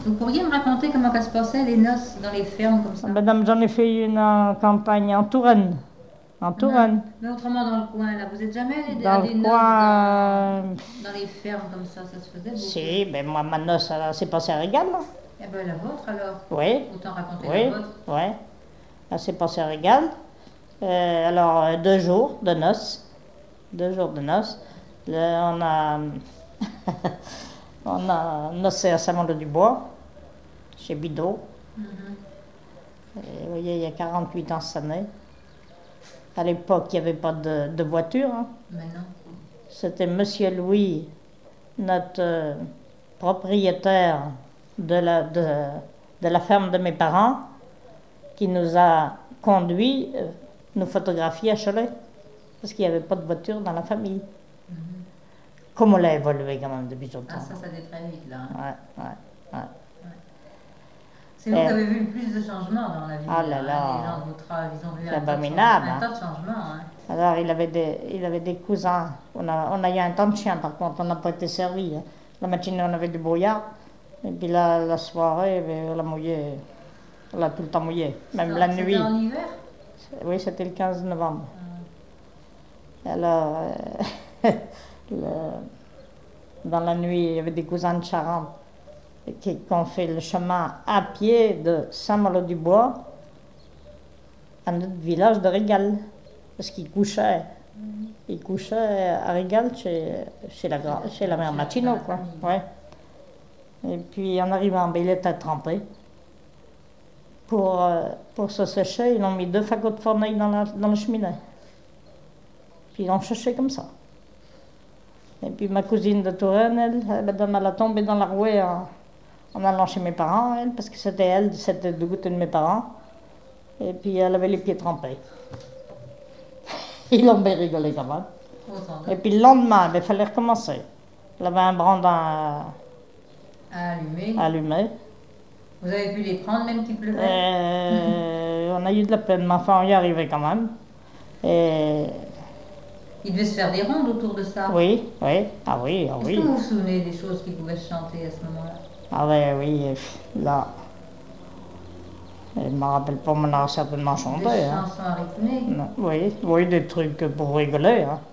Vous pourriez me raconter comment ça se passait, les noces dans les fermes comme ça? Madame, j'en ai fait une en campagne, en Touraine. En Touraine. Mais autrement dans le coin, là, vous êtes jamais allé à Dans le des noces coin. dans les fermes comme ça se faisait beaucoup? Si, mais moi, ma noce, elle s'est passée à Régal, là. Eh ben la vôtre alors, Oui, autant raconter la oui, vôtre. oui. Elle s'est passée à Régal. Alors, 2 jours de noces. 2 jours de noces. On a, on a nocé à Saint-Malo-du-Bois, chez Bidot. Vous voyez, il y a 48 ans cette année. À l'époque, il n'y avait pas de voiture. Hein. Mais non. C'était Monsieur Louis, notre propriétaire de la ferme de mes parents, qui nous a conduits nous photographier à Cholet, parce qu'il n'y avait pas de voiture dans la famille. Comme on l'a évolué quand même depuis ce temps. Ah, ça allait très vite là. Hein. Ouais. C'est vous qui avez vu le plus de changements dans la vie. Ah là là. Les gens de votre âge, ils ont vu C'est un abominable. tas de changements. Hein. Alors, il avait des cousins. On a eu un temps de chien, par contre, on n'a pas été servi. Hein. La matinée, on avait du brouillard. Et puis la soirée, on l'a mouillé. On l'a tout le temps mouillé, même la nuit. C'était en hiver? Oui, c'était le 15 novembre. Alors, dans la nuit, il y avait des cousins de Charente qui ont fait le chemin à pied de Saint-Malo-du-Bois à notre village de Régal. Parce qu'ils couchaient. Ils couchaient à Régal chez la mère Matino, quoi. Ouais. Et puis en arrivant, il était trempé. Pour se sécher, ils ont mis 2 fagots de fournaise dans la cheminée. Puis ils l'ont séché comme ça. Et puis ma cousine de Touraine, elle a tombé dans la rouée en allant chez mes parents, elle, parce que c'était de goûter de mes parents. Et puis elle avait les pieds trempés. Ils l'ont bien rigolé quand même. Et puis le lendemain, il fallait recommencer. Elle avait un brandin à allumer. Vous avez pu les prendre même qu'il pleuvait? On a eu de la peine, mais enfin on y arrivait quand même. Et... Il devait se faire des rondes autour de ça. Oui. Ah oui. Est-ce que vous vous souvenez des choses qui pouvaient se chanter à ce moment-là? Ah oui, là. Je ne me rappelle pas, mais on a certainement chanté. Des chansons à rythmer? Oui, des trucs pour rigoler. Hein.